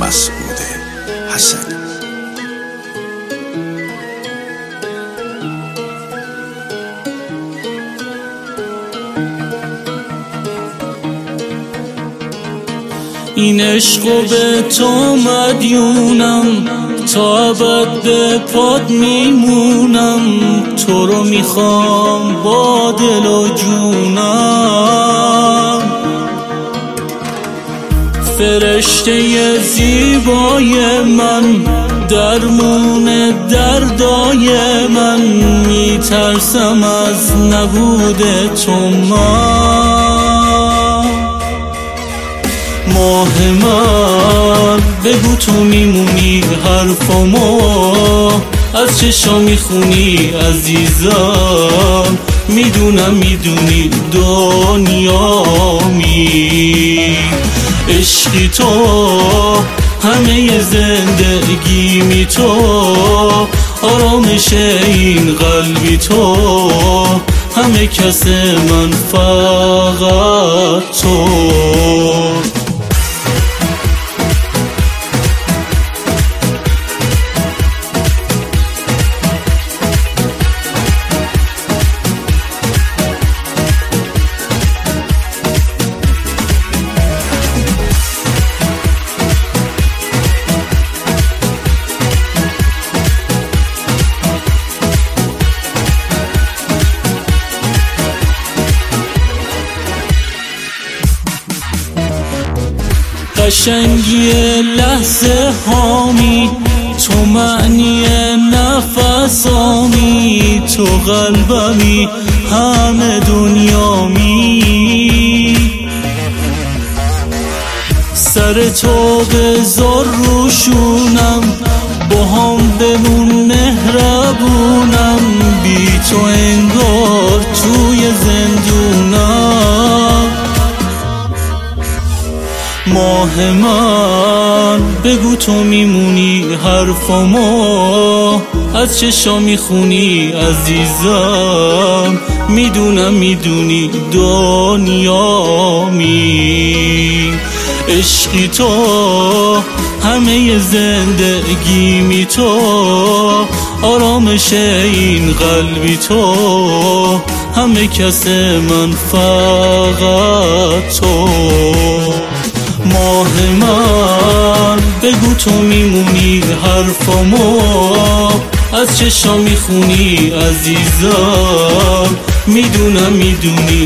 مسعود حسنی. این عشقو به تو مدیونم، تا ابد به پاد میمونم. تو رو میخوام با دل و جونم، فرشته زیبای من، درمون دردای من. میترسم از نبود تو من، ماه من. بگو تو میمونی حرفامو از چشا میخونی عزیزم. میدونم میدونی دنیامی، عشقی تو همه زندگی می تو، آرامش این قلبی تو، همه کس من فقط تو. قشنگی لحظه هامی، تو معنی نفسامی. تو قلبمی همه دنیامی، سر تو بذار روشونم، با هم بمون مهربونم. بی تو انگار توی زندونم، ماه من. بگو تو میمونی حرفامو از چشا میخونی عزیزم. میدونم میدونی دنیامی، عشقی تو همه زندگی می تو، آرامش این قلبی تو، همه کس من فقط تو. ماه من. بگو تو میمونی حرفامو از چشا میخونی عزیزم. میدونم میدونی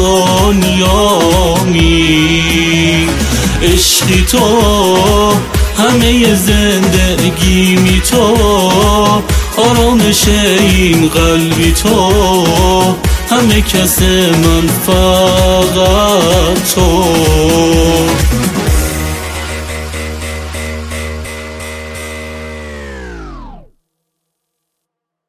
دنیامی، عشقی تو همه زندگی می تو، آرامش این قلبی تو، همه کس من فقط تو.